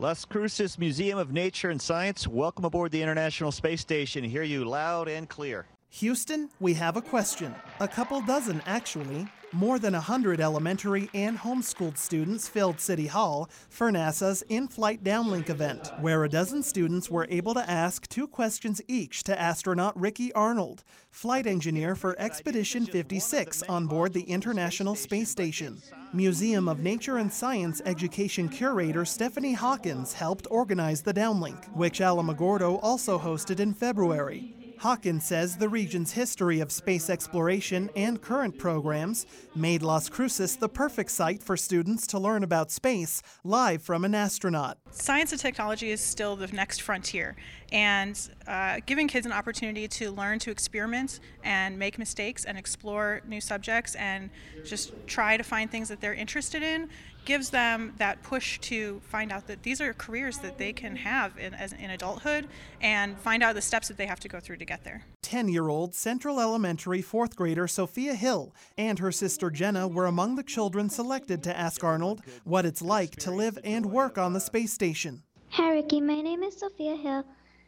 Las Cruces Museum of Nature and Science, welcome aboard the International Space Station. Hear you loud and clear. Houston, we have a question. A couple dozen, actually. More than 100 elementary and homeschooled students filled City Hall for NASA's In-Flight Downlink event, where a dozen students were able to ask 2 questions each to astronaut Ricky Arnold, flight engineer for Expedition 56 on board the International Space Station. Museum of Nature and Science education curator Stephanie Hawkins helped organize the downlink, which Alamogordo also hosted in February. Hawkins says the region's history of space exploration and current programs made Las Cruces the perfect site for students to learn about space live from an astronaut. Science and technology is still the next frontier, and giving kids an opportunity to learn to experiment and make mistakes and explore new subjects and just try to find things that they're interested in gives them that push to find out that these are careers that they can have in adulthood and find out the steps that they have to go through to get there. 10-year-old Central Elementary 4th grader Sophia Hill and her sister Jenna were among the children selected to ask Arnold what it's like to live and work on the space station. Hi Ricky, my name is Sophia Hill.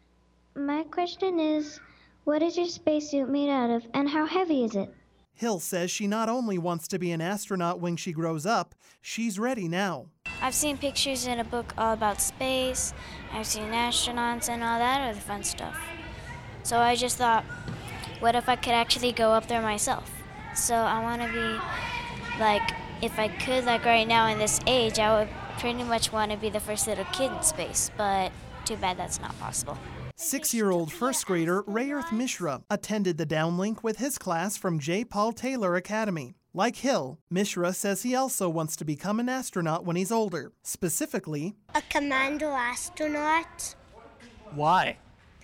My question is, what is your spacesuit made out of and how heavy is it? Hill says she not only wants to be an astronaut when she grows up, she's ready now. I've seen pictures in a book all about space. I've seen astronauts and all that other fun stuff. So I just thought, what if I could actually go up there myself? So I want to be if I could, right now in this age, I would pretty much want to be the first little kid in space, but too bad that's not possible. 6-year-old first grader Rayerth Mishra attended the downlink with his class from J. Paul Taylor Academy. Like Hill, Mishra says he also wants to become an astronaut when he's older. Specifically, a commando astronaut. Why?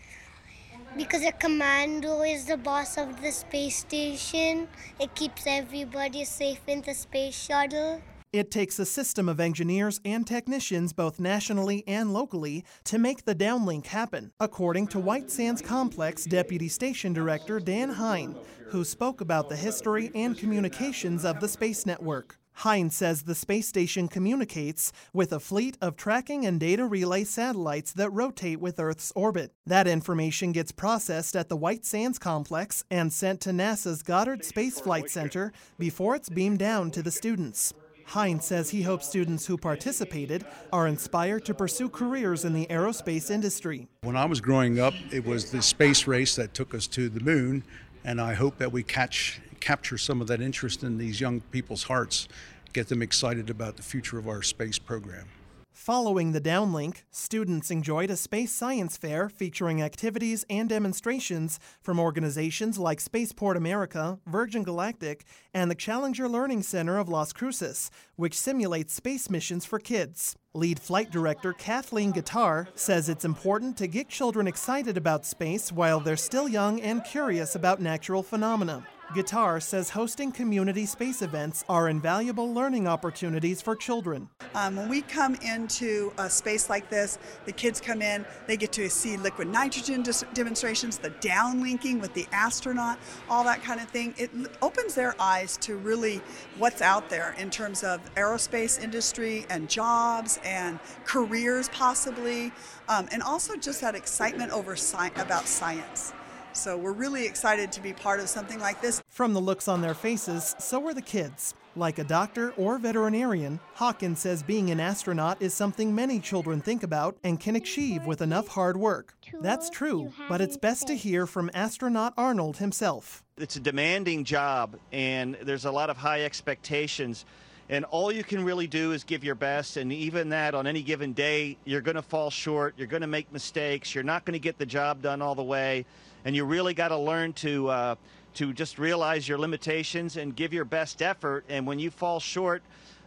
Because a commando is the boss of the space station. It keeps everybody safe in the space shuttle. It takes a system of engineers and technicians, both nationally and locally, to make the downlink happen, according to White Sands Complex Deputy Station Director Dan Hine, who spoke about the history and communications of the space network. Hine says the space station communicates with a fleet of tracking and data relay satellites that rotate with Earth's orbit. That information gets processed at the White Sands Complex and sent to NASA's Goddard Space Flight Center before it's beamed down to the students. Hine says he hopes students who participated are inspired to pursue careers in the aerospace industry. When I was growing up, it was the space race that took us to the moon, and I hope that we capture some of that interest in these young people's hearts, get them excited about the future of our space program. Following the downlink, students enjoyed a space science fair featuring activities and demonstrations from organizations like Spaceport America, Virgin Galactic, and the Challenger Learning Center of Las Cruces, which simulates space missions for kids. Lead flight director Kathleen Guitar says it's important to get children excited about space while they're still young and curious about natural phenomena. Guitar says hosting community space events are invaluable learning opportunities for children. When we come into a space like this, the kids come in, they get to see liquid nitrogen demonstrations, the downlinking with the astronaut, all that kind of thing. It opens their eyes to really what's out there in terms of aerospace industry and jobs and careers possibly, and also just that excitement about science. So we're really excited to be part of something like this. From the looks on their faces, so are the kids. Like a doctor or veterinarian, Hawkins says being an astronaut is something many children think about and can achieve with enough hard work. That's true, but it's best to hear from astronaut Arnold himself. It's a demanding job, and there's a lot of high expectations. And all you can really do is give your best, and even that on any given day, you're going to fall short, you're going to make mistakes, you're not going to get the job done all the way, and you really got to learn to just realize your limitations and give your best effort. And when you fall short,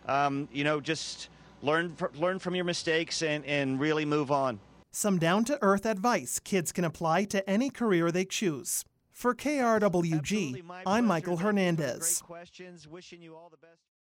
just learn from your mistakes and really move on. Some down-to-earth advice kids can apply to any career they choose. For KRWG, I'm Michael Hernandez.